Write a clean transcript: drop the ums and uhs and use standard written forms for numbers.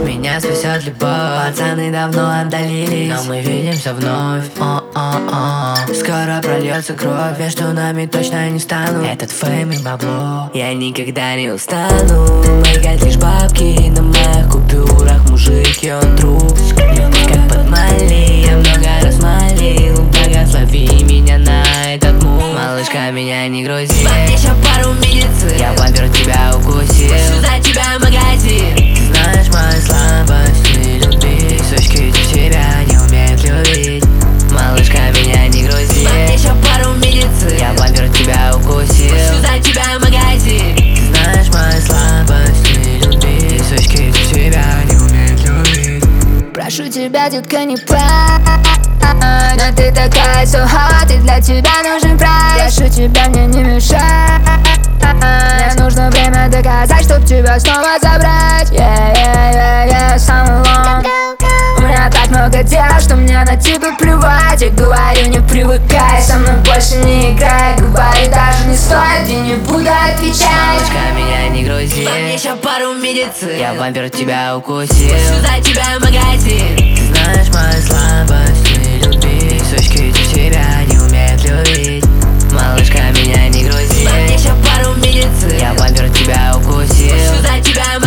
меня спасет любовь. Пацаны давно отдалились, но мы видимся вновь. Скоро прольется кровь, между нами точно не стану этот фейм и бабло. Я никогда не устану моргать лишь бабки на моих купюрах. Мужики, он друг, любовь как под Мали. Я много раз молил, благослови меня на этот мув. Малышка, меня не грузи, еще пару медицин, я бампер тебя укусил. Пущу за тебя магазин. Ты знаешь мою слабость, не любить. Сучки тебя не умеют любить. Малышка, меня не грузи, еще пару медицин, я бампер тебя укусил. Пущу за тебя магазин. Ты знаешь мою слабость, не любить. Сучки тебя не умеют любить. Прошу тебя, детка, не плачь, но ты такая so hot, и для тебя нужен прайс. Прошу тебя, мне не мешай, мне нужно время доказать, чтоб тебя снова забрать. Самый long. У меня так много дел, что мне на тебя плевать. Я говорю, не привыкай, со мной больше не играй. Говорю, даже не стоит, и не буду отвечать. Малышка, меня не грузи, еще пару медицин, я бампер тебя укусил. Пущу за тебя магазин. Ты знаешь мою слабость, не любить. Сучки тебя не умеют любить. Малышка, меня не грузи, еще пару медицин, я бампер тебя укусил. Пущу за тебя